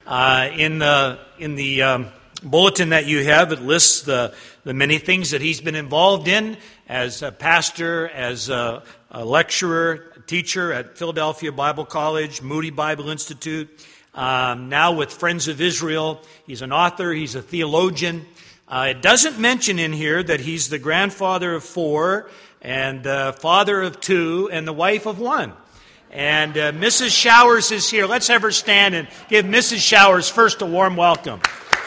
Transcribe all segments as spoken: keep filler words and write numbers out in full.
Uh, in the in the um, bulletin that you have, it lists the, the many things that he's been involved in as a pastor, as a, a lecturer, a teacher at Philadelphia Bible College, Moody Bible Institute, um, now with Friends of Israel. He's an author, he's a theologian. Uh, it doesn't mention in here that he's the grandfather of four and uh, father of two and the wife of one. And uh, Missus Showers is here. Let's have her stand and give Missus Showers first a warm welcome.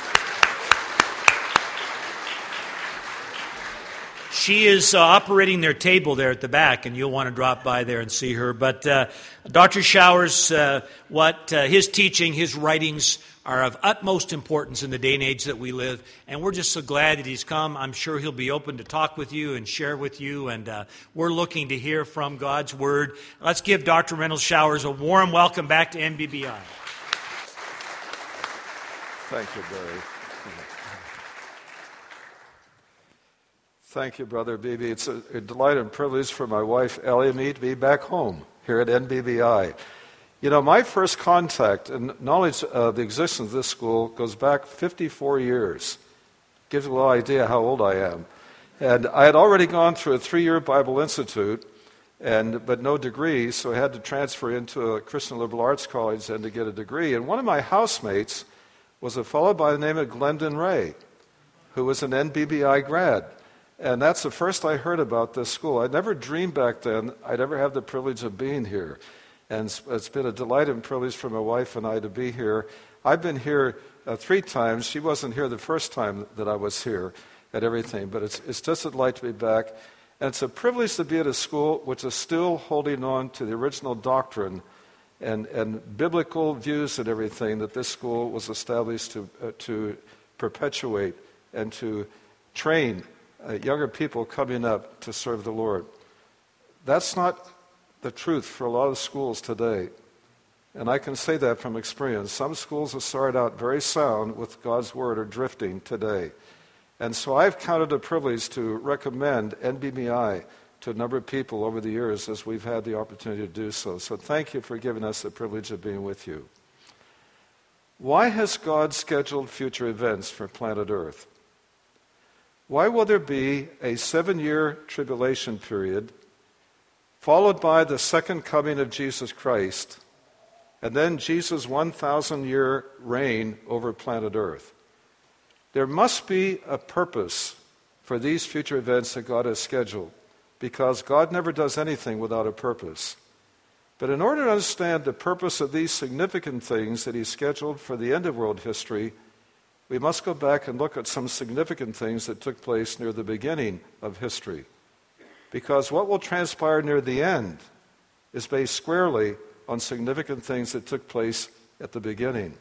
She is uh, operating their table there at the back, and you'll want to drop by there and see her. But uh, Doctor Showers, uh, what uh, his teaching, his writings are of utmost importance in the day and age that we live. And we're just so glad that he's come. I'm sure he'll be open to talk with you and share with you. And uh, we're looking to hear from God's Word. Let's give Doctor Reynolds Showers a warm welcome back to N B B I. Thank you, Barry. Thank you, Brother Beebe. It's a, a delight and privilege for my wife, Ellie, and me to be back home here at N B B I. You know, my first contact and knowledge of the existence of this school goes back fifty-four years. Gives you a little idea how old I am. And I had already gone through a three-year Bible Institute, and but no degree, so I had to transfer into a Christian liberal arts college and to get a degree. And one of my housemates was a fellow by the name of Glendon Ray, who was an N B B I grad. And that's the first I heard about this school. I never dreamed back then I'd ever have the privilege of being here. And it's been a delight and privilege for my wife and I to be here. I've been here uh, three times. She wasn't here the first time that I was here at everything. But it's, it's just a delight to be back. And it's a privilege to be at a school which is still holding on to the original doctrine and, and biblical views and everything that this school was established to, uh, to perpetuate and to train uh, younger people coming up to serve the Lord. That's not the truth for a lot of schools today. And I can say that from experience. Some schools have started out very sound with God's Word are drifting today. And so I've counted a privilege to recommend N B B I to a number of people over the years as we've had the opportunity to do so. So thank you for giving us the privilege of being with you. Why has God scheduled future events for planet Earth? Why will there be a seven-year tribulation period followed by the second coming of Jesus Christ, and then Jesus' one thousand year reign over planet Earth? There must be a purpose for these future events that God has scheduled, because God never does anything without a purpose. But in order to understand the purpose of these significant things that He scheduled for the end of world history, we must go back and look at some significant things that took place near the beginning of history. Because what will transpire near the end is based squarely on significant things that took place at the beginning.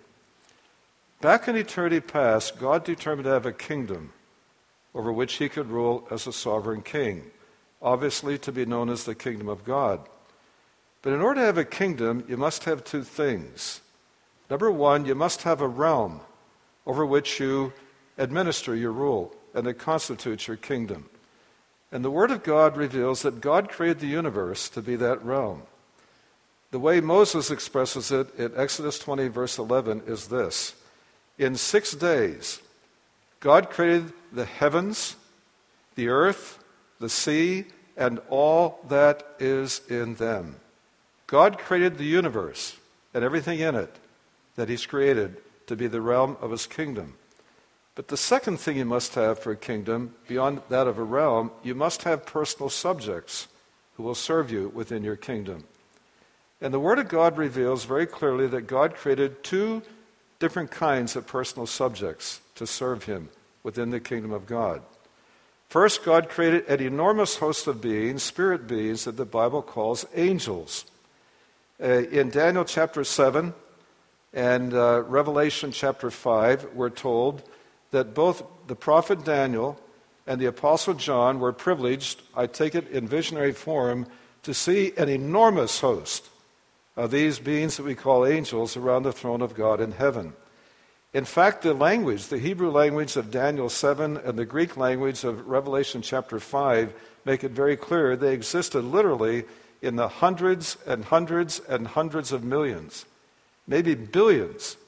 Back in eternity past, God determined to have a kingdom over which He could rule as a sovereign king, obviously to be known as the kingdom of God. But in order to have a kingdom, you must have two things. Number one, you must have a realm over which you administer your rule, and it constitutes your kingdom. And the Word of God reveals that God created the universe to be that realm. The way Moses expresses it in Exodus twenty, verse eleven, is this: in six days, God created the heavens, the earth, the sea, and all that is in them. God created the universe and everything in it that He's created to be the realm of His kingdom. But the second thing you must have for a kingdom, beyond that of a realm, you must have personal subjects who will serve you within your kingdom. And the Word of God reveals very clearly that God created two different kinds of personal subjects to serve Him within the kingdom of God. First, God created an enormous host of beings, spirit beings, that the Bible calls angels. Uh, in Daniel chapter seven and uh, Revelation chapter five, we're told that both the prophet Daniel and the apostle John were privileged, I take it in visionary form, to see an enormous host of these beings that we call angels around the throne of God in heaven. In fact, the language, the Hebrew language of Daniel seven and the Greek language of Revelation chapter five make it very clear they existed literally in the hundreds and hundreds and hundreds of millions, maybe billions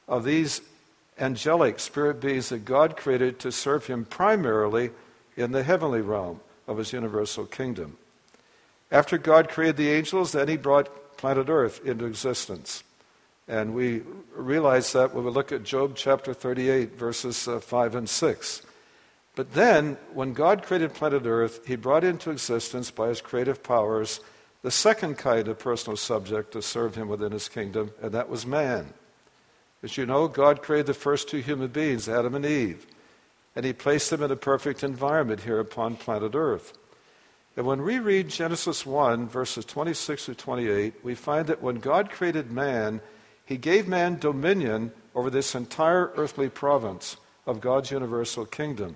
of these angelic spirit beings that God created to serve him primarily in the heavenly realm of his universal kingdom. After God created the angels, then he brought planet Earth into existence. And we realize that when we look at Job chapter thirty-eight, verses uh, five and six. But then, when God created planet Earth, he brought into existence by his creative powers the second kind of personal subject to serve him within his kingdom, and that was man. As you know, God created the first two human beings, Adam and Eve, and he placed them in a perfect environment here upon planet Earth. And when we read Genesis one, verses twenty-six through twenty-eight, we find that when God created man, he gave man dominion over this entire earthly province of God's universal kingdom.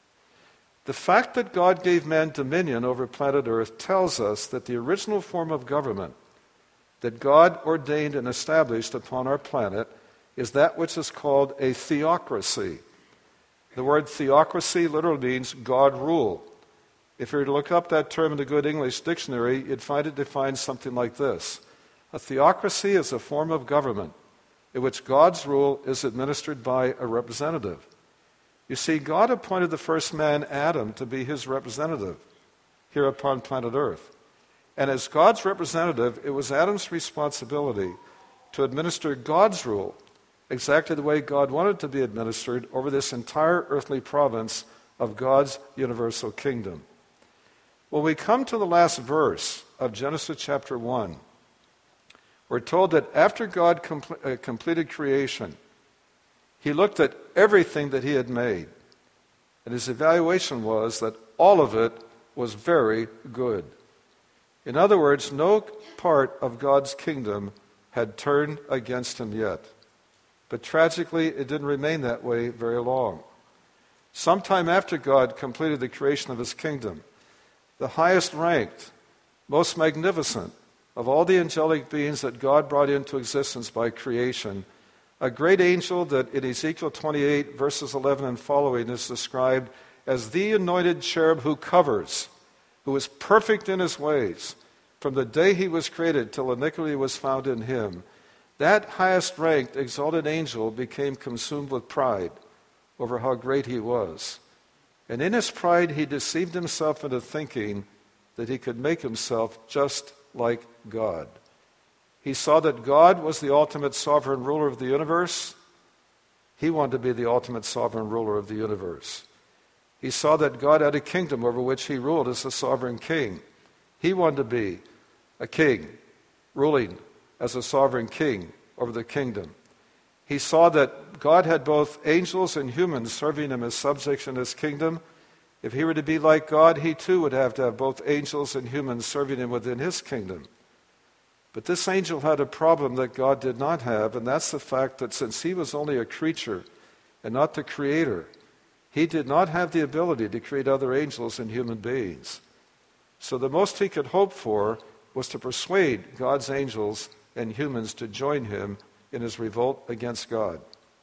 The fact that God gave man dominion over planet Earth tells us that the original form of government that God ordained and established upon our planet is that which is called a theocracy. The word theocracy literally means God rule. If you were to look up that term in the Good English Dictionary, you'd find it defines something like this. A theocracy is a form of government in which God's rule is administered by a representative. You see, God appointed the first man, Adam, to be his representative here upon planet Earth. And as God's representative, it was Adam's responsibility to administer God's rule exactly the way God wanted it to be administered over this entire earthly province of God's universal kingdom. When we come to the last verse of Genesis chapter one, we're told that after God compl- uh, completed creation, he looked at everything that he had made, and his evaluation was that all of it was very good. In other words, no part of God's kingdom had turned against him yet. But tragically, it didn't remain that way very long. Sometime after God completed the creation of his kingdom, the highest ranked, most magnificent of all the angelic beings that God brought into existence by creation, a great angel that in Ezekiel twenty-eight, verses eleven and following is described as the anointed cherub who covers, who is perfect in his ways, from the day he was created till iniquity was found in him. That highest ranked, exalted angel became consumed with pride over how great he was. And in his pride, he deceived himself into thinking that he could make himself just like God. He saw that God was the ultimate sovereign ruler of the universe. He wanted to be the ultimate sovereign ruler of the universe. He saw that God had a kingdom over which he ruled as a sovereign king. He wanted to be a king, ruling as a sovereign king over the kingdom. He saw that God had both angels and humans serving him as subjects in his kingdom. If he were to be like God, he too would have to have both angels and humans serving him within his kingdom. But this angel had a problem that God did not have, and that's the fact that since he was only a creature and not the creator, he did not have the ability to create other angels and human beings. So the most he could hope for was to persuade God's angels and humans to join him in his revolt against God.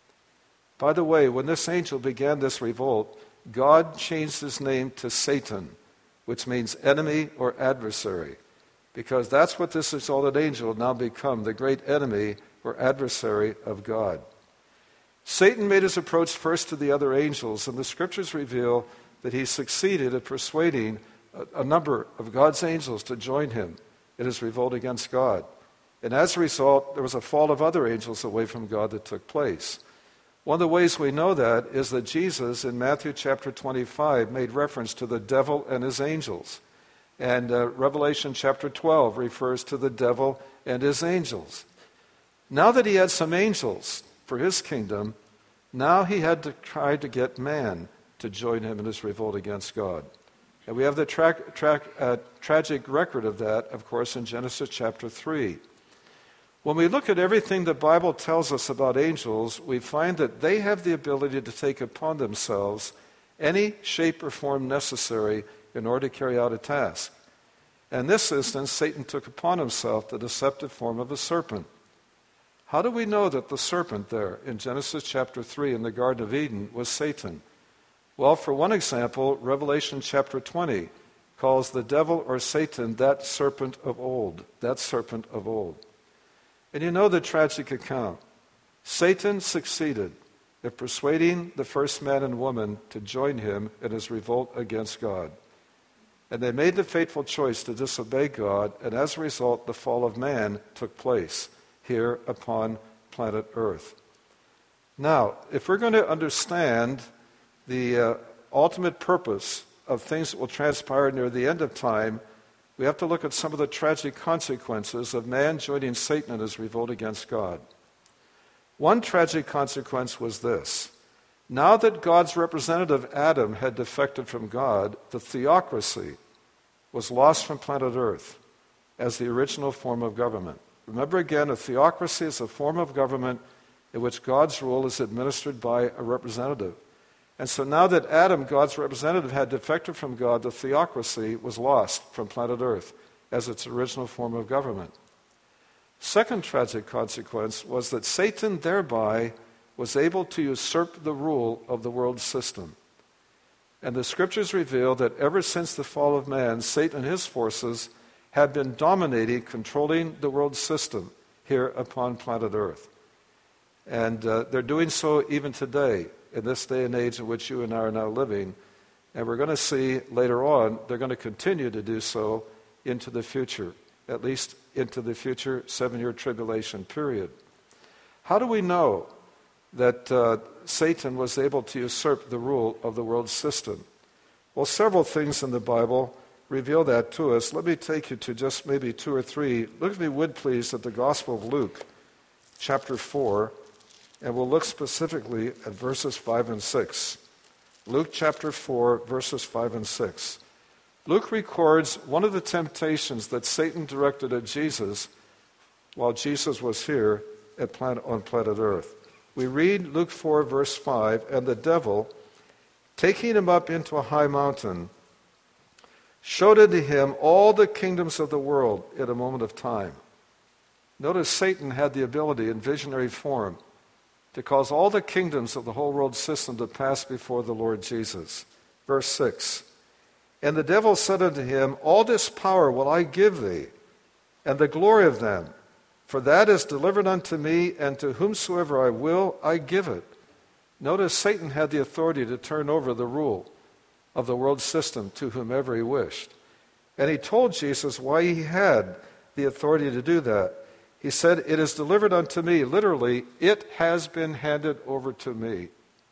By the way, when this angel began this revolt, God changed his name to Satan, which means enemy or adversary, because that's what this exalted angel had now become, the great enemy or adversary of God. Satan made his approach first to the other angels, and the scriptures reveal that he succeeded at persuading a, a number of God's angels to join him in his revolt against God. And as a result, there was a fall of other angels away from God that took place. One of the ways we know that is that Jesus in Matthew chapter twenty-five made reference to the devil and his angels. And uh, Revelation chapter twelve refers to the devil and his angels. Now that he had some angels for his kingdom, now he had to try to get man to join him in his revolt against God. And we have the tra- tra- uh, tragic record of that, of course, in Genesis chapter three. When we look at everything the Bible tells us about angels, we find that they have the ability to take upon themselves any shape or form necessary in order to carry out a task. In this instance, Satan took upon himself the deceptive form of a serpent. How do we know that the serpent there in Genesis chapter three in the Garden of Eden was Satan? Well, for one example, Revelation chapter twenty calls the devil or Satan that serpent of old, that serpent of old. And you know the tragic account. Satan succeeded in persuading the first man and woman to join him in his revolt against God. And they made the fateful choice to disobey God, and as a result, the fall of man took place here upon planet Earth. Now, if we're going to understand the uh, ultimate purpose of things that will transpire near the end of time, we have to look at some of the tragic consequences of man joining Satan in his revolt against God. One tragic consequence was this. Now that God's representative Adam had defected from God, the theocracy was lost from planet Earth as the original form of government. Remember again, a theocracy is a form of government in which God's rule is administered by a representative. And so now that Adam, God's representative, had defected from God, the theocracy was lost from planet Earth as its original form of government. Second tragic consequence was that Satan thereby was able to usurp the rule of the world system. And the scriptures reveal that ever since the fall of man, Satan and his forces have been dominating, controlling the world system here upon planet Earth. And uh, they're doing so even today, in this day and age in which you and I are now living. And we're going to see later on, they're going to continue to do so into the future, at least into the future seven-year tribulation period. How do we know that uh, Satan was able to usurp the rule of the world system? Well, several things in the Bible reveal that to us. Let me take you to just maybe two or three. Look, if you would please, at the Gospel of Luke, chapter four, and we'll look specifically at verses five and six. Luke chapter four, verses five and six. Luke records one of the temptations that Satan directed at Jesus while Jesus was here at planet, on planet Earth. We read Luke four, verse five, and the devil, taking him up into a high mountain, showed unto him all the kingdoms of the world in a moment of time. Notice Satan had the ability in visionary form to cause all the kingdoms of the whole world system to pass before the Lord Jesus. Verse six, and the devil said unto him, all this power will I give thee, and the glory of them, for that is delivered unto me, and to whomsoever I will, I give it. Notice Satan had the authority to turn over the rule of the world system to whomever he wished. And he told Jesus why he had the authority to do that. He said, it is delivered unto me. Literally, it has been handed over to me.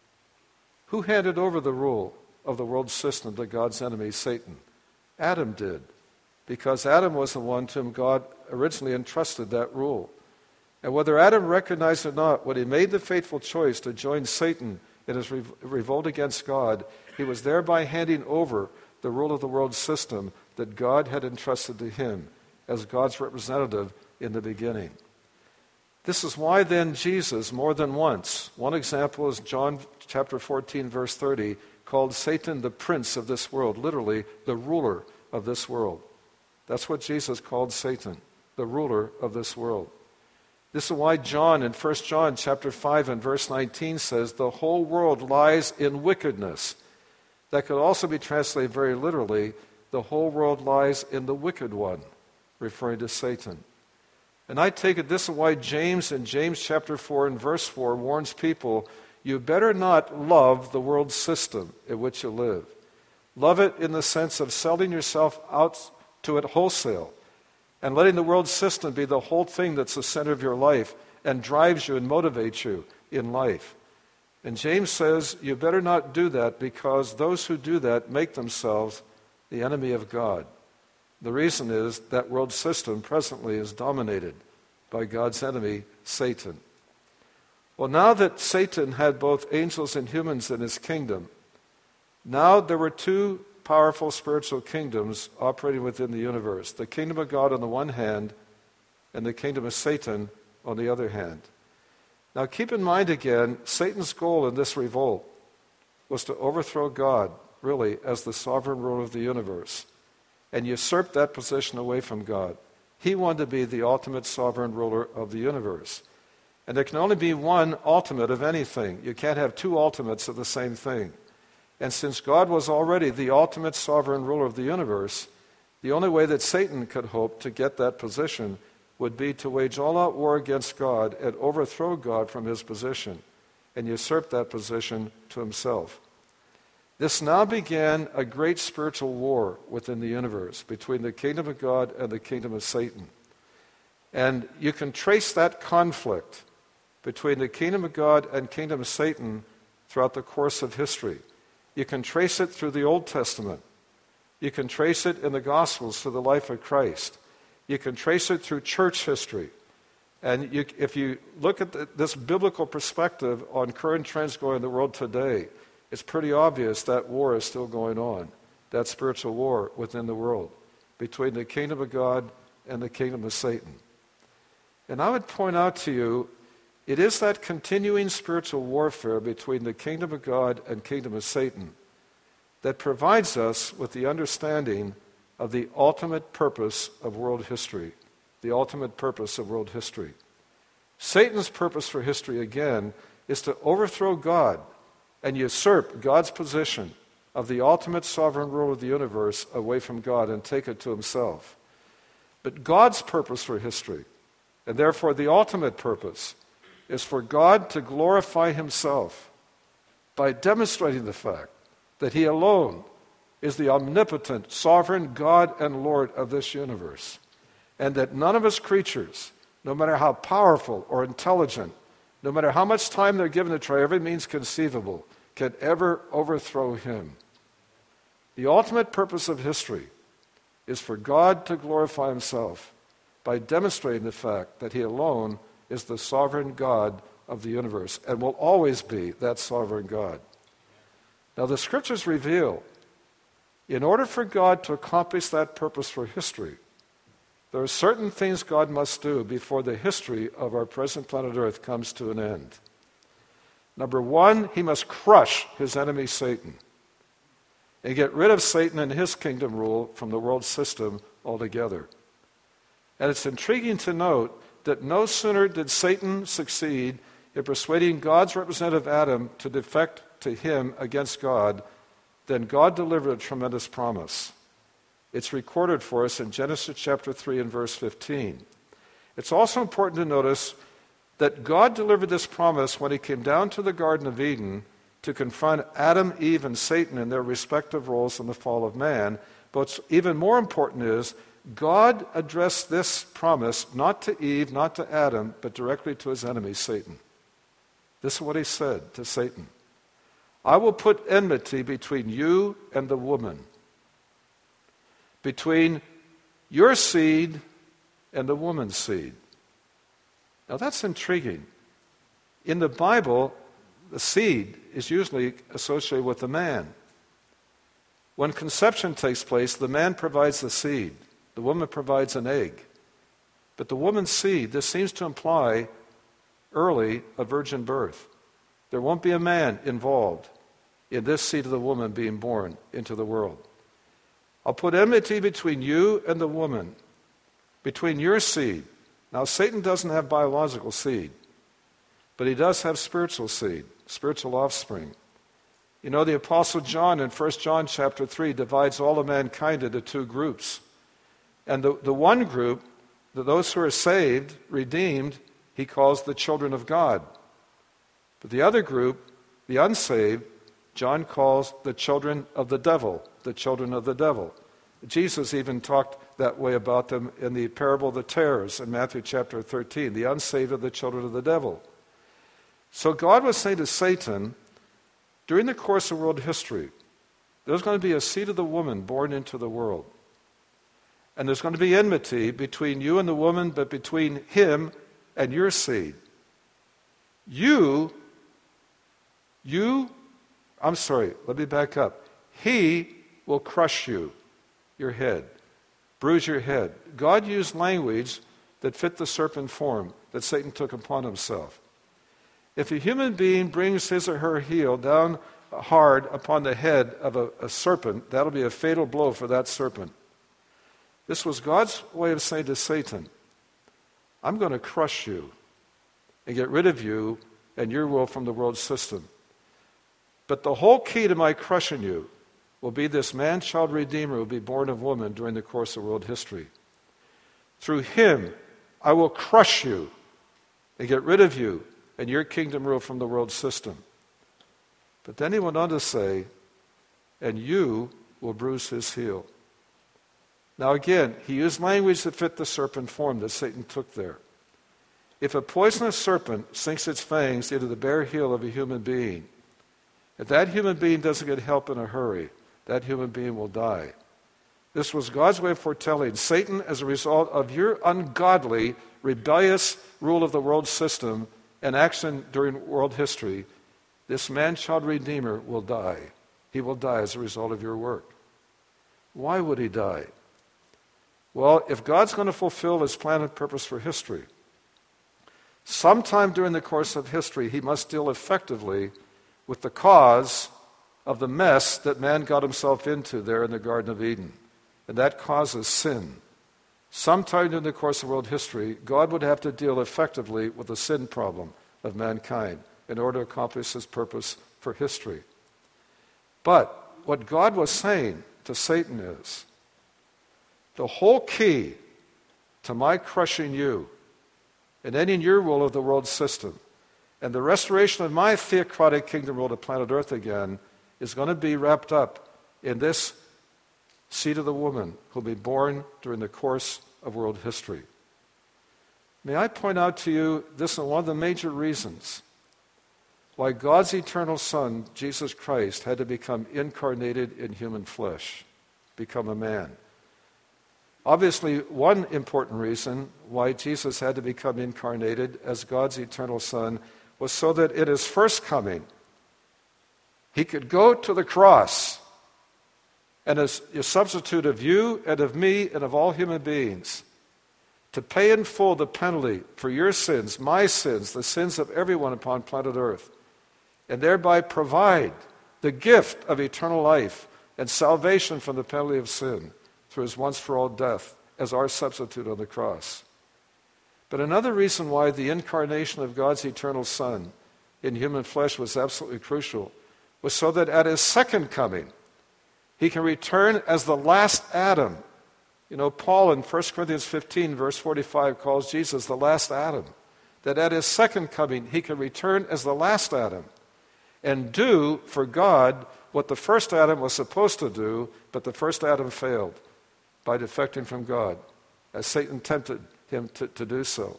Who handed over the rule of the world system to God's enemy, Satan? Adam did, because Adam was the one to whom God originally entrusted that rule. And whether Adam recognized it or not, when he made the fateful choice to join Satan in his revolt against God, he was thereby handing over the rule of the world system that God had entrusted to him as God's representative in the beginning. This is why then Jesus, more than once, one example is John chapter fourteen, verse thirty, called Satan the prince of this world, literally the ruler of this world. That's what Jesus called Satan, the ruler of this world. This is why John in First John chapter five and verse nineteen says, the whole world lies in wickedness. That could also be translated very literally, the whole world lies in the wicked one, referring to Satan. And I take it this is why James in James chapter four and verse four warns people, you better not love the world system in which you live. Love it in the sense of selling yourself out to it wholesale and letting the world system be the whole thing that's the center of your life and drives you and motivates you in life. And James says you better not do that, because those who do that make themselves the enemy of God. The reason is that world system presently is dominated by God's enemy, Satan. Well, now that Satan had both angels and humans in his kingdom, now there were two powerful spiritual kingdoms operating within the universe. The kingdom of God on the one hand, and the kingdom of Satan on the other hand. Now keep in mind again, Satan's goal in this revolt was to overthrow God, really, as the sovereign ruler of the universe, and usurp that position away from God. He wanted to be the ultimate sovereign ruler of the universe. And there can only be one ultimate of anything. You can't have two ultimates of the same thing. And since God was already the ultimate sovereign ruler of the universe, the only way that Satan could hope to get that position would be to wage all-out war against God and overthrow God from his position and usurp that position to himself. This now began a great spiritual war within the universe between the kingdom of God and the kingdom of Satan. And you can trace that conflict between the kingdom of God and kingdom of Satan throughout the course of history. You can trace it through the Old Testament. You can trace it in the Gospels through the life of Christ. You can trace it through church history. And you, if you look at the, this biblical perspective on current trends going in the world today, it's pretty obvious that war is still going on, that spiritual war within the world between the kingdom of God and the kingdom of Satan. And I would point out to you, it is that continuing spiritual warfare between the kingdom of God and kingdom of Satan that provides us with the understanding of the ultimate purpose of world history, the ultimate purpose of world history. Satan's purpose for history, again, is to overthrow God and usurp God's position of the ultimate sovereign rule of the universe away from God and take it to himself. But God's purpose for history, and therefore the ultimate purpose, is for God to glorify himself by demonstrating the fact that he alone is the omnipotent, sovereign God and Lord of this universe, and that none of his creatures, no matter how powerful or intelligent, no matter how much time they're given to try every means conceivable, can ever overthrow him. The ultimate purpose of history is for God to glorify himself by demonstrating the fact that he alone is the sovereign God of the universe and will always be that sovereign God. Now, the scriptures reveal, in order for God to accomplish that purpose for history, there are certain things God must do before the history of our present planet Earth comes to an end. Number one, he must crush his enemy Satan and get rid of Satan and his kingdom rule from the world system altogether. And it's intriguing to note that no sooner did Satan succeed in persuading God's representative Adam to defect to him against God than God delivered a tremendous promise. It's recorded for us in Genesis chapter three and verse fifteen. It's also important to notice that God delivered this promise when he came down to the Garden of Eden to confront Adam, Eve, and Satan in their respective roles in the fall of man. But what's even more important is God addressed this promise not to Eve, not to Adam, but directly to his enemy, Satan. This is what he said to Satan. I will put enmity between you and the woman, between your seed and the woman's seed. Now that's intriguing. In the Bible, the seed is usually associated with the man. When conception takes place, the man provides the seed. The woman provides an egg. But the woman's seed, this seems to imply early a virgin birth. There won't be a man involved in this seed of the woman being born into the world. I'll put enmity between you and the woman, between your seed. Now, Satan doesn't have biological seed, but he does have spiritual seed, spiritual offspring. You know, the Apostle John in First John chapter three divides all of mankind into two groups. And the, the one group, the, those who are saved, redeemed, he calls the children of God. But the other group, the unsaved, John calls the children of the devil, the children of the devil. Jesus even talked that way about them in the parable of the tares in Matthew chapter thirteen, the unsaved are the children of the devil. So God was saying to Satan, during the course of world history, there's going to be a seed of the woman born into the world. And there's going to be enmity between you and the woman, but between him and your seed. You, you, I'm sorry, let me back up. He will crush you, your head, bruise your head. God used language that fit the serpent form that Satan took upon himself. If a human being brings his or her heel down hard upon the head of a, a serpent, that'll be a fatal blow for that serpent. This was God's way of saying to Satan, I'm going to crush you and get rid of you and your will from the world system. But the whole key to my crushing you will be this man-child redeemer who will be born of woman during the course of world history. Through him, I will crush you and get rid of you and your kingdom rule from the world system. But then he went on to say, and you will bruise his heel. Now again, he used language that fit the serpent form that Satan took there. If a poisonous serpent sinks its fangs into the bare heel of a human being, if that human being doesn't get help in a hurry, that human being will die. This was God's way of foretelling Satan, as a result of your ungodly, rebellious rule of the world system and action during world history, this man-child redeemer will die. He will die as a result of your work. Why would he die? Well, if God's going to fulfill his plan and purpose for history, sometime during the course of history, he must deal effectively with the cause of the mess that man got himself into there in the Garden of Eden. And that causes sin. Sometime during the course of world history, God would have to deal effectively with the sin problem of mankind in order to accomplish his purpose for history. But what God was saying to Satan is, the whole key to my crushing you and ending your rule of the world system and the restoration of my theocratic kingdom rule to planet Earth again is going to be wrapped up in this seed of the woman who will be born during the course of world history. May I point out to you, this is one of the major reasons why God's eternal Son, Jesus Christ, had to become incarnated in human flesh, become a man. Obviously, one important reason why Jesus had to become incarnated as God's eternal Son was so that at his first coming, he could go to the cross and as a substitute of you and of me and of all human beings, to pay in full the penalty for your sins, my sins, the sins of everyone upon planet Earth, and thereby provide the gift of eternal life and salvation from the penalty of sin through his once-for-all death as our substitute on the cross. But another reason why the incarnation of God's eternal Son in human flesh was absolutely crucial was so that at his second coming, he can return as the last Adam. You know, Paul in First Corinthians fifteen, verse forty-five, calls Jesus the last Adam. That at his second coming, he can return as the last Adam and do for God what the first Adam was supposed to do, but the first Adam failed by defecting from God, as Satan tempted him to, to do so.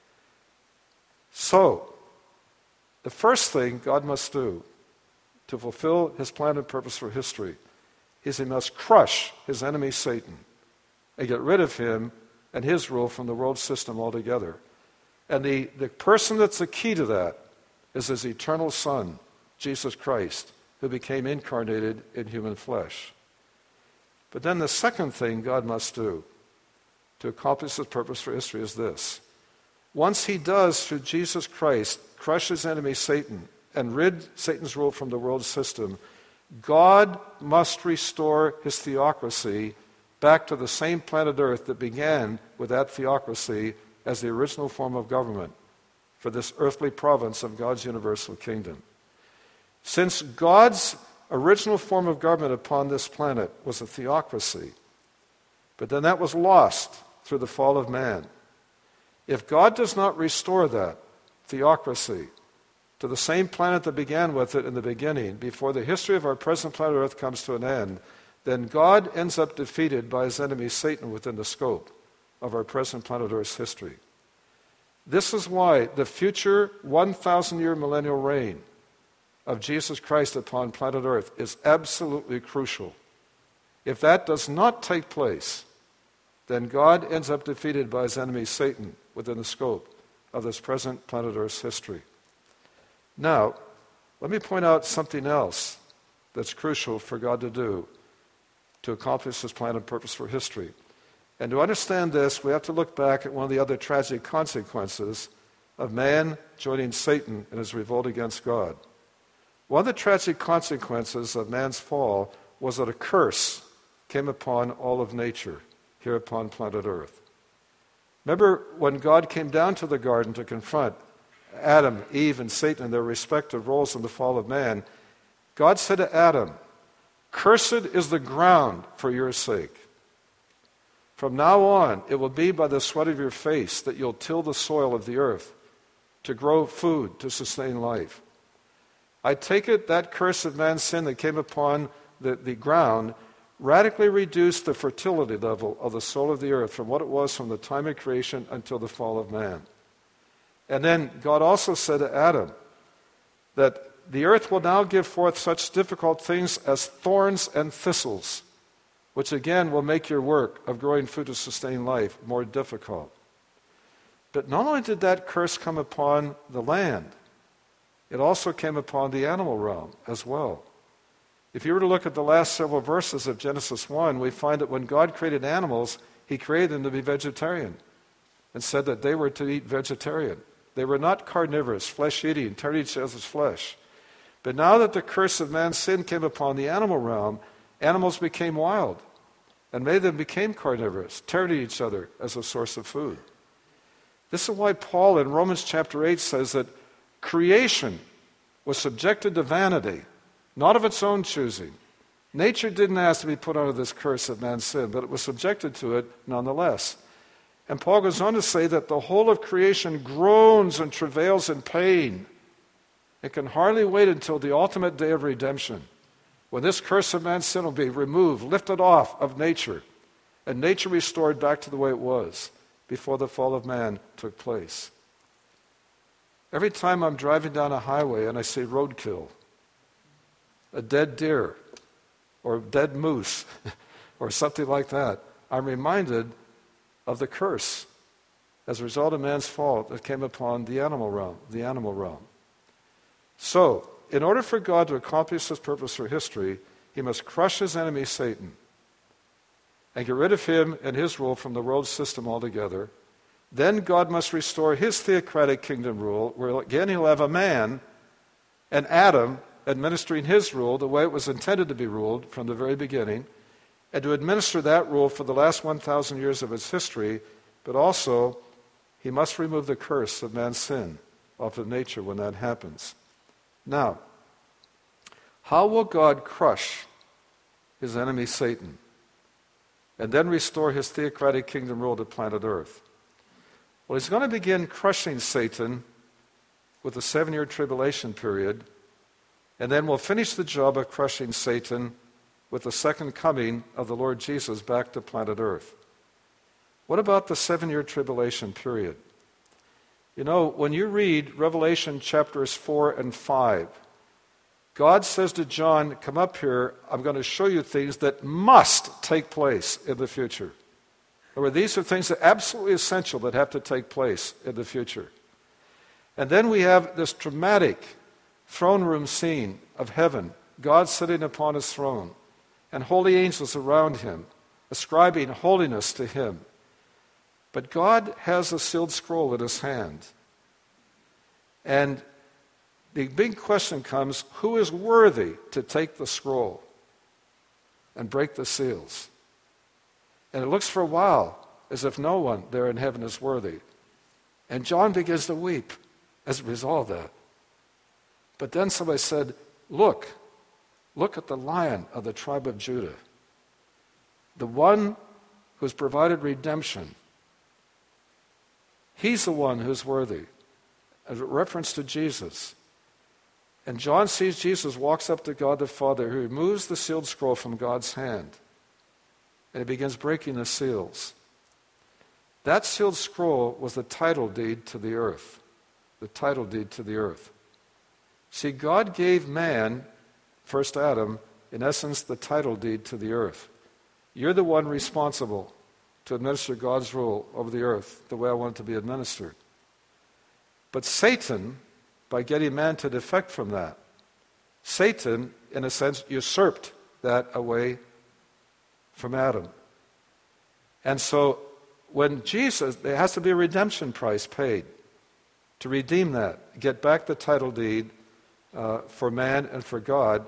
So, the first thing God must do to fulfill his plan and purpose for history is he must crush his enemy Satan and get rid of him and his rule from the world system altogether. And the, the person that's the key to that is his eternal Son, Jesus Christ, who became incarnated in human flesh. But then the second thing God must do to accomplish his purpose for history is this. Once he does, through Jesus Christ, crush his enemy Satan and rid Satan's rule from the world system, God must restore his theocracy back to the same planet Earth that began with that theocracy as the original form of government for this earthly province of God's universal kingdom. Since God's original form of government upon this planet was a theocracy, but then that was lost through the fall of man. If God does not restore that theocracy to the same planet that began with it in the beginning, before the history of our present planet Earth comes to an end, then God ends up defeated by his enemy Satan within the scope of our present planet Earth's history. This is why the future one thousand year millennial reign of Jesus Christ upon planet Earth is absolutely crucial. If that does not take place, then God ends up defeated by his enemy Satan within the scope of this present planet Earth's history. Now, let me point out something else that's crucial for God to do to accomplish his plan and purpose for history. And to understand this, we have to look back at one of the other tragic consequences of man joining Satan in his revolt against God. One of the tragic consequences of man's fall was that a curse came upon all of nature here upon planet Earth. Remember when God came down to the garden to confront Adam, Eve, and Satan in their respective roles in the fall of man, God said to Adam, "Cursed is the ground for your sake. From now on, it will be by the sweat of your face that you'll till the soil of the earth to grow food, to sustain life. I take it that curse of man's sin that came upon the, the ground radically reduced the fertility level of the soil of the earth from what it was from the time of creation until the fall of man. And then God also said to Adam that the earth will now give forth such difficult things as thorns and thistles, which again will make your work of growing food to sustain life more difficult. But not only did that curse come upon the land, it also came upon the animal realm as well. If you were to look at the last several verses of Genesis one, we find that when God created animals, he created them to be vegetarian and said that they were to eat vegetarian. They were not carnivorous, flesh-eating, tearing each other's flesh. But now that the curse of man's sin came upon the animal realm, animals became wild, and many of them became carnivorous, tearing each other as a source of food. This is why Paul in Romans chapter eight says that creation was subjected to vanity, not of its own choosing. Nature didn't ask to be put under this curse of man's sin, but it was subjected to it nonetheless. And Paul goes on to say that the whole of creation groans and travails in pain. It can hardly wait until the ultimate day of redemption, when this curse of man's sin will be removed, lifted off of nature, and nature restored back to the way it was before the fall of man took place. Every time I'm driving down a highway and I see roadkill, a dead deer, or a dead moose, or something like that, I'm reminded of the curse as a result of man's fault that came upon the animal realm, the animal realm. So, in order for God to accomplish his purpose for history, he must crush his enemy Satan and get rid of him and his rule from the world system altogether. Then God must restore his theocratic kingdom rule, where again he'll have a man and Adam administering his rule the way it was intended to be ruled from the very beginning, and to administer that rule for the last one thousand years of its history, but also he must remove the curse of man's sin off of nature when that happens. Now, how will God crush his enemy Satan and then restore his theocratic kingdom rule to planet Earth? Well, he's going to begin crushing Satan with the seven-year tribulation period, and then we'll finish the job of crushing Satan with the second coming of the Lord Jesus back to planet Earth. What about the seven-year tribulation period? You know, when you read Revelation chapters four and five, God says to John, come up here, I'm going to show you things that must take place in the future. Or these are things that are absolutely essential that have to take place in the future. And then we have this dramatic throne room scene of heaven, God sitting upon his throne, and holy angels around him, ascribing holiness to him. But God has a sealed scroll in his hand. And the big question comes, who is worthy to take the scroll and break the seals? And it looks for a while as if no one there in heaven is worthy. And John begins to weep as a result of that. But then somebody said, look, look at the Lion of the tribe of Judah, the one who's provided redemption. He's the one who's worthy. A reference to Jesus. And John sees Jesus, walks up to God the Father, who removes the sealed scroll from God's hand. And he begins breaking the seals. That sealed scroll was the title deed to the earth. The title deed to the earth. See, God gave man, first Adam, in essence, the title deed to the earth. You're the one responsible to administer God's rule over the earth the way I want it to be administered. But Satan, by getting man to defect from that, Satan, in a sense, usurped that away from Adam. And so when Jesus, there has to be a redemption price paid to redeem that, get back the title deed uh, for man and for God.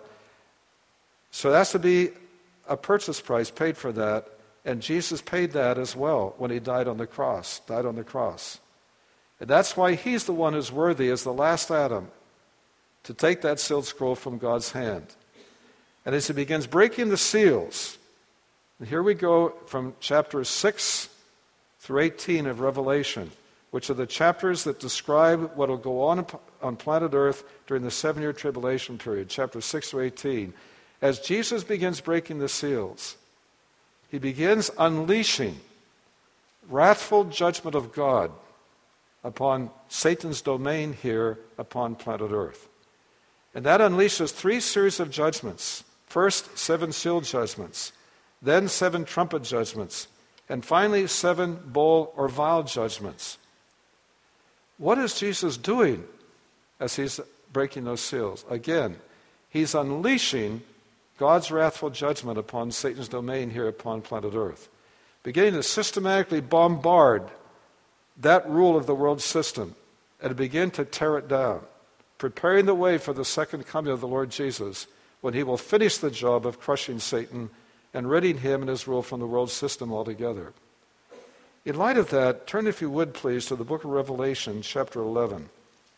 So there has to be a purchase price paid for that. And Jesus paid that as well when he died on the cross, died on the cross. And that's why he's the one who's worthy as the last Adam to take that sealed scroll from God's hand. And as he begins breaking the seals, And here we go from chapter six through eighteen of Revelation, which are the chapters that describe what will go on on planet Earth during the seven-year tribulation period, chapter six through eighteen. As Jesus begins breaking the seals, he begins unleashing wrathful judgment of God upon Satan's domain here upon planet Earth. And that unleashes three series of judgments. First, seven seal judgments, then seven trumpet judgments, and finally seven bowl or vial judgments. What is Jesus doing as he's breaking those seals? Again, he's unleashing God's wrathful judgment upon Satan's domain here upon planet Earth, beginning to systematically bombard that rule of the world system and to begin to tear it down, preparing the way for the second coming of the Lord Jesus, when he will finish the job of crushing Satan and ridding him and his rule from the world system altogether. In light of that, turn, if you would please, to the book of Revelation, chapter eleven,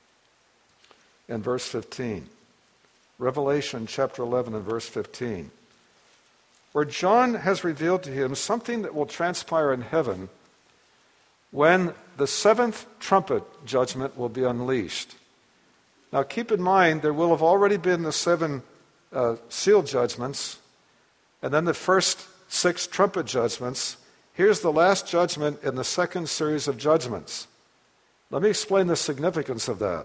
and verse fifteen. Revelation chapter eleven and verse fifteen, where John has revealed to him something that will transpire in heaven when the seventh trumpet judgment will be unleashed. Now keep in mind, there will have already been the seven uh, seal judgments, and then the first six trumpet judgments. Here's the last judgment in the second series of judgments. Let me explain the significance of that.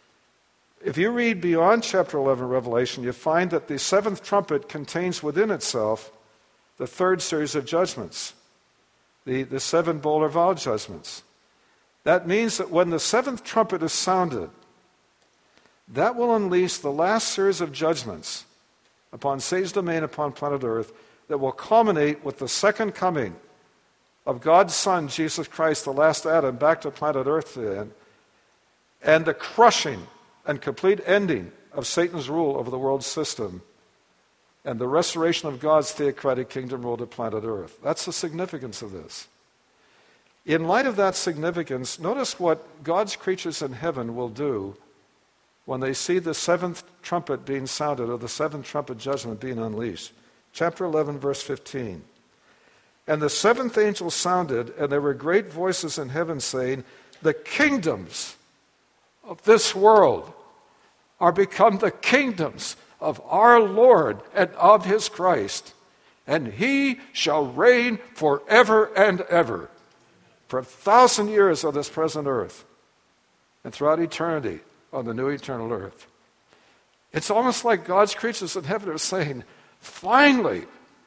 If you read beyond chapter eleven of Revelation, you find that the seventh trumpet contains within itself the third series of judgments, the, the seven bowl or vial judgments. That means that when the seventh trumpet is sounded, that will unleash the last series of judgments upon Satan's domain upon planet Earth that will culminate with the second coming of God's Son, Jesus Christ, the last Adam, back to planet Earth then, and the crushing and complete ending of Satan's rule over the world system and the restoration of God's theocratic kingdom rule to planet Earth. That's the significance of this. In light of that significance, notice what God's creatures in heaven will do when they see the seventh trumpet being sounded, or the seventh trumpet judgment being unleashed. Chapter eleven, verse fifteen. And the seventh angel sounded, and there were great voices in heaven saying, the kingdoms of this world are become the kingdoms of our Lord and of his Christ, and he shall reign forever and ever, for a thousand years on this present earth, and throughout eternity on the new eternal earth. It's almost like God's creatures in heaven are saying, finally,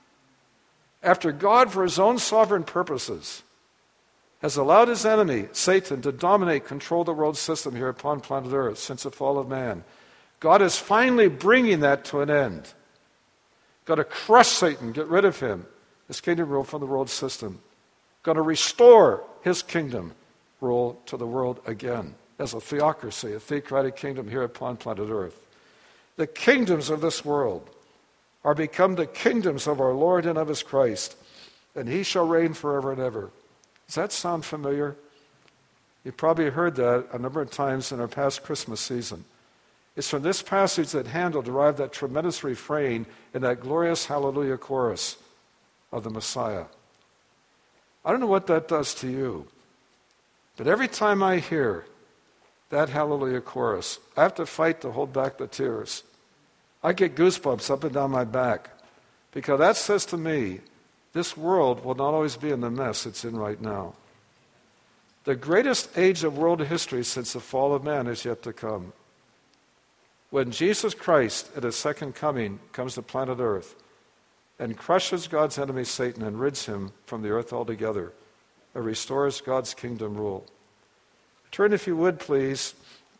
after God, for his own sovereign purposes, has allowed his enemy, Satan, to dominate, control the world system here upon planet Earth since the fall of man, God is finally bringing that to an end. Got to crush Satan, get rid of him, his kingdom rule from the world system. Got to restore his kingdom rule to the world again as a theocracy, a theocratic kingdom here upon planet Earth. The kingdoms of this world are become the kingdoms of our Lord and of his Christ, and he shall reign forever and ever. Does that sound familiar? You probably heard that a number of times in our past Christmas season. It's from this passage that Handel derived that tremendous refrain in that glorious Hallelujah chorus of the Messiah. I don't know what that does to you, but every time I hear that Hallelujah chorus, I have to fight to hold back the tears. I get goosebumps up and down my back, because that says to me, this world will not always be in the mess it's in right now. The greatest age of world history since the fall of man is yet to come. When Jesus Christ at his second coming comes to planet Earth and crushes God's enemy Satan and rids him from the earth altogether and restores God's kingdom rule. Turn, if you would please,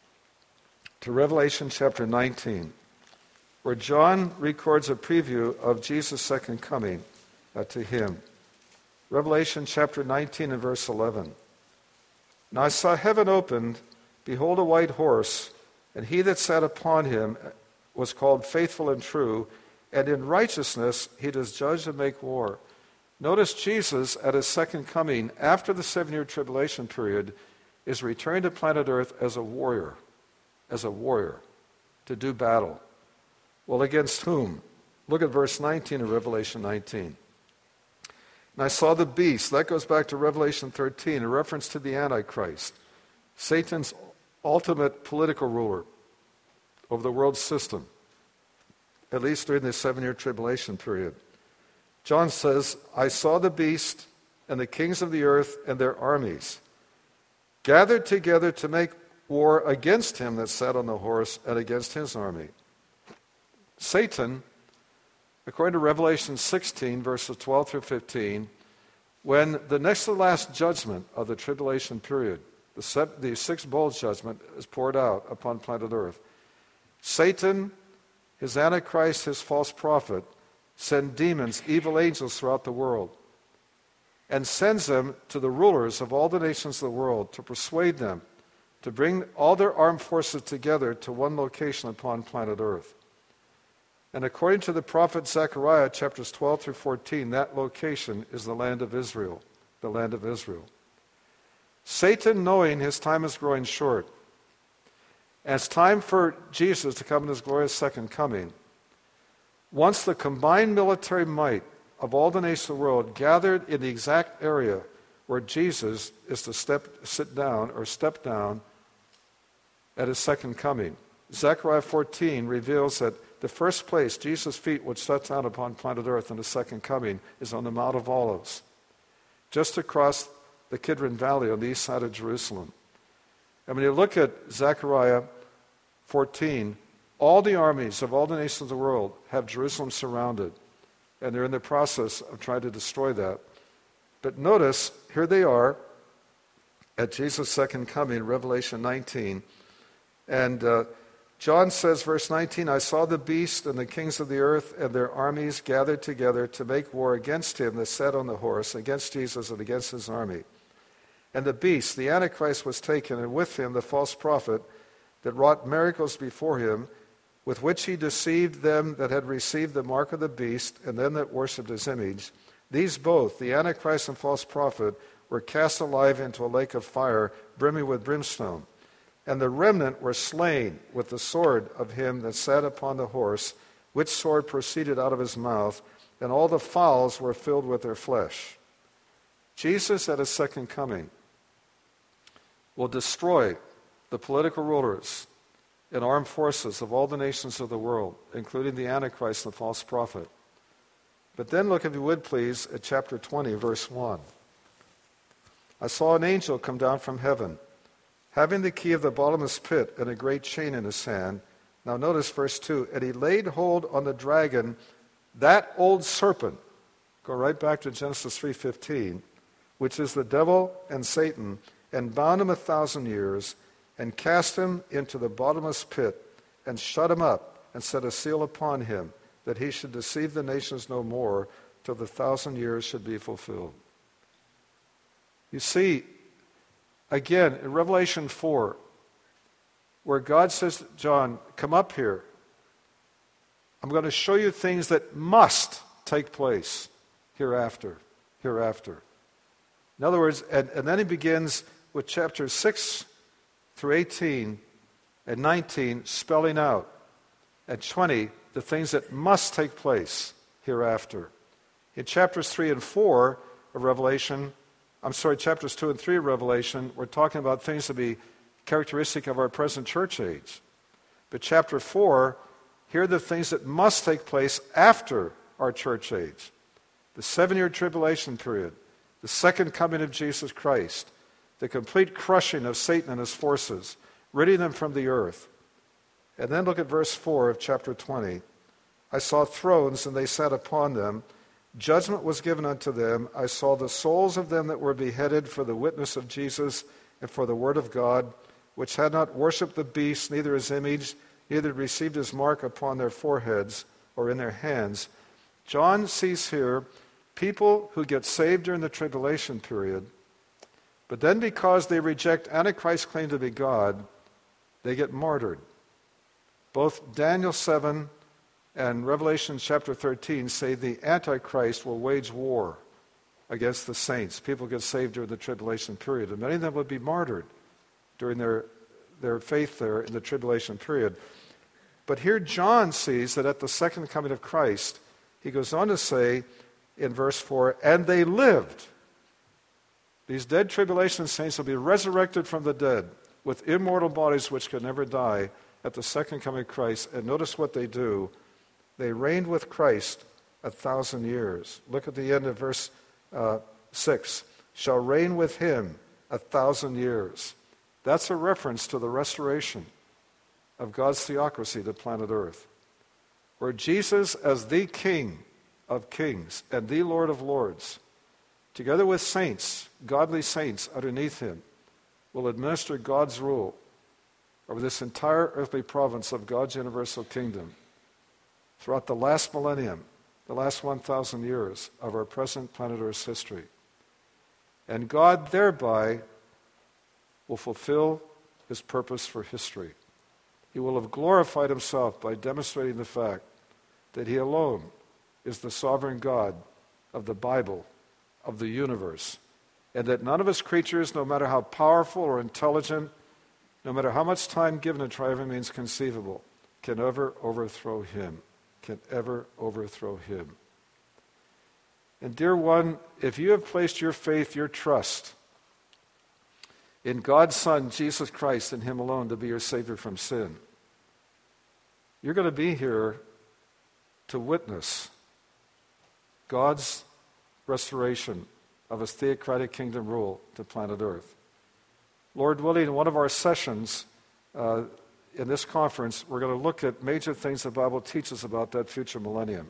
to Revelation chapter nineteen, where John records a preview of Jesus' second coming uh, to him. Revelation chapter nineteen and verse eleven. Now I saw heaven opened, behold a white horse, and he that sat upon him was called Faithful and True, and in righteousness he does judge and make war. Notice Jesus at his second coming, after the seven-year tribulation period, is returning to planet Earth as a warrior, as a warrior, to do battle. Well, against whom? Look at verse nineteen of Revelation nineteen. And I saw the beast. That goes back to Revelation thirteen, a reference to the Antichrist, Satan's ultimate political ruler over the world system, at least during the seven-year tribulation period. John says, I saw the beast and the kings of the earth and their armies gathered together to make war against him that sat on the horse and against his army. Satan, according to Revelation sixteen, verses twelve through fifteen, when the next to the last judgment of the tribulation period, the, seven, the sixth bowl judgment is poured out upon planet Earth, Satan, his Antichrist, his false prophet, send demons, evil angels throughout the world, and sends them to the rulers of all the nations of the world to persuade them to bring all their armed forces together to one location upon planet Earth. And according to the prophet Zechariah, chapters twelve through fourteen, that location is the land of Israel, the land of Israel. Satan, knowing his time is growing short, and it's time for Jesus to come in his glorious second coming, wants the combined military might of all the nations of the world gathered in the exact area where Jesus is to step, sit down or step down at his second coming. Zechariah fourteen reveals that the first place Jesus' feet would set down upon planet Earth in his second coming is on the Mount of Olives, just across the Kidron Valley on the east side of Jerusalem. And when you look at Zechariah fourteen, all the armies of all the nations of the world have Jerusalem surrounded, and they're in the process of trying to destroy that. But notice, here they are at Jesus' second coming, Revelation nineteen. And uh, John says, verse nineteen, I saw the beast and the kings of the earth and their armies gathered together to make war against him that sat on the horse, against Jesus and against his army. And the beast, the Antichrist, was taken, and with him the false prophet that wrought miracles before him, with which he deceived them that had received the mark of the beast and them that worshipped his image. These both, the Antichrist and false prophet, were cast alive into a lake of fire, brimming with brimstone. And the remnant were slain with the sword of him that sat upon the horse, which sword proceeded out of his mouth, and all the fowls were filled with their flesh. Jesus at his second coming will destroy the political rulers and armed forces of all the nations of the world, including the Antichrist and the false prophet. But then look, if you would please, at chapter twenty, verse one. I saw an angel come down from heaven, having the key of the bottomless pit and a great chain in his hand. Now notice verse two. And he laid hold on the dragon, that old serpent. Go right back to Genesis three fifteen, which is the devil and Satan, and bound him a thousand years, and cast him into the bottomless pit, and shut him up, and set a seal upon him, that he should deceive the nations no more, till the thousand years should be fulfilled. You see, again, in Revelation four, where God says to John, come up here. I'm going to show you things that must take place hereafter, hereafter. In other words, and, and then he begins with chapters six through eighteen and nineteen, spelling out, and twenty, the things that must take place hereafter. In chapters three and four of Revelation, I'm sorry, chapters two and three of Revelation, we're talking about things that be characteristic of our present church age. But chapter four, here are the things that must take place after our church age. The seven-year tribulation period, the second coming of Jesus Christ, the complete crushing of Satan and his forces, ridding them from the earth. And then look at verse four of chapter twenty. I saw thrones, and they sat upon them. Judgment was given unto them. I saw the souls of them that were beheaded for the witness of Jesus and for the word of God, which had not worshipped the beast, neither his image, neither received his mark upon their foreheads or in their hands. John sees here people who get saved during the tribulation period, but then because they reject Antichrist's claim to be God, they get martyred. Both Daniel seven and Revelation chapter thirteen say the Antichrist will wage war against the saints. People get saved during the tribulation period, and many of them would be martyred during their, their faith there in the tribulation period. But here John sees that at the second coming of Christ, he goes on to say, in verse four, and they lived. These dead tribulation saints will be resurrected from the dead with immortal bodies which can never die at the second coming of Christ. And notice what they do. They reigned with Christ a thousand years. Look at the end of verse uh, six. Shall reign with him a thousand years. That's a reference to the restoration of God's theocracy to planet Earth, where Jesus, as the King of kings and the Lord of lords, together with saints, godly saints underneath him, will administer God's rule over this entire earthly province of God's universal kingdom throughout the last millennium, the last one thousand years of our present planet Earth's history. And God thereby will fulfill his purpose for history. He will have glorified himself by demonstrating the fact that he alone is the sovereign God of the Bible, of the universe, and that none of his creatures, no matter how powerful or intelligent, no matter how much time given to try every means conceivable, can ever overthrow him, can ever overthrow him. And dear one, if you have placed your faith, your trust in God's Son, Jesus Christ, and him alone to be your Savior from sin, you're going to be here to witness God's restoration of his theocratic kingdom rule to planet Earth. Lord willing, in one of our sessions uh, in this conference, we're going to look at major things the Bible teaches about that future millennium.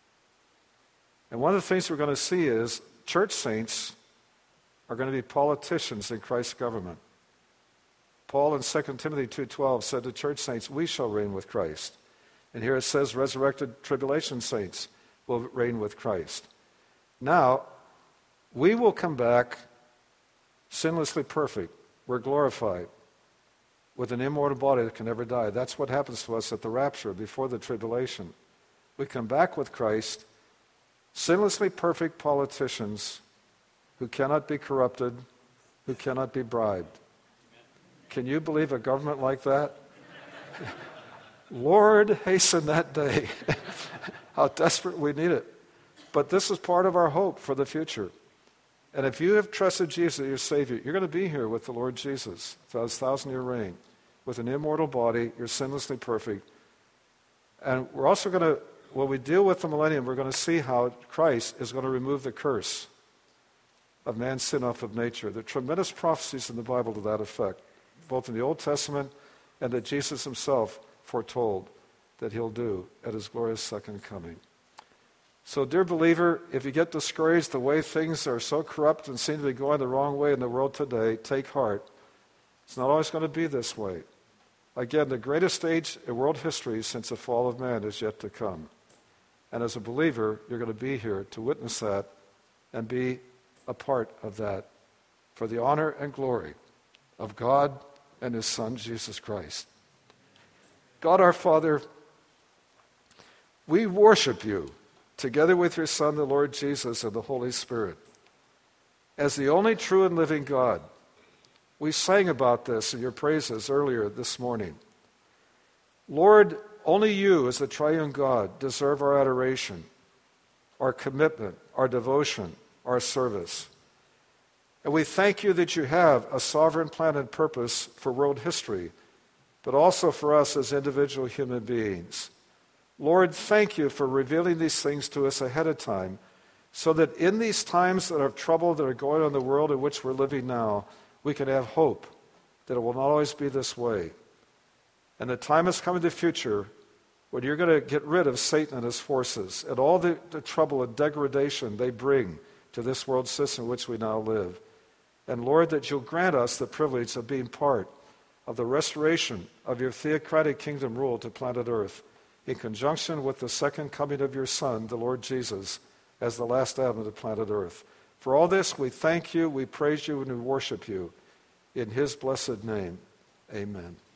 And one of the things we're going to see is church saints are going to be politicians in Christ's government. Paul in Second Timothy two twelve said to church saints, we shall reign with Christ. And here it says resurrected tribulation saints will reign with Christ. Now, we will come back sinlessly perfect. We're glorified with an immortal body that can never die. That's what happens to us at the rapture, before the tribulation. We come back with Christ, sinlessly perfect politicians who cannot be corrupted, who cannot be bribed. Can you believe a government like that? Lord, hasten that day. How desperate we need it. But this is part of our hope for the future. And if you have trusted Jesus as your Savior, you're going to be here with the Lord Jesus throughout his thousand-year reign, with an immortal body. You're sinlessly perfect. And we're also going to, when we deal with the millennium, we're going to see how Christ is going to remove the curse of man's sin off of nature. There are tremendous prophecies in the Bible to that effect, both in the Old Testament and that Jesus himself foretold that he'll do at his glorious second coming. So, dear believer, if you get discouraged the way things are so corrupt and seem to be going the wrong way in the world today, take heart. It's not always going to be this way. Again, the greatest age in world history since the fall of man is yet to come. And as a believer, you're going to be here to witness that and be a part of that for the honor and glory of God and his Son, Jesus Christ. God our Father, we worship you together with your Son, the Lord Jesus, and the Holy Spirit, as the only true and living God. We sang about this in your praises earlier this morning. Lord, only you as the triune God deserve our adoration, our commitment, our devotion, our service. And we thank you that you have a sovereign plan and purpose for world history, but also for us as individual human beings. Lord, thank you for revealing these things to us ahead of time, so that in these times that are of trouble that are going on in the world in which we're living now, we can have hope that it will not always be this way. And the time is coming in the future when you're going to get rid of Satan and his forces and all the, the trouble and degradation they bring to this world system in which we now live. And Lord, that you'll grant us the privilege of being part of the restoration of your theocratic kingdom rule to planet Earth, in conjunction with the second coming of your Son, the Lord Jesus, as the last Adam of planet Earth. For all this, we thank you, we praise you, and we worship you. In his blessed name, amen.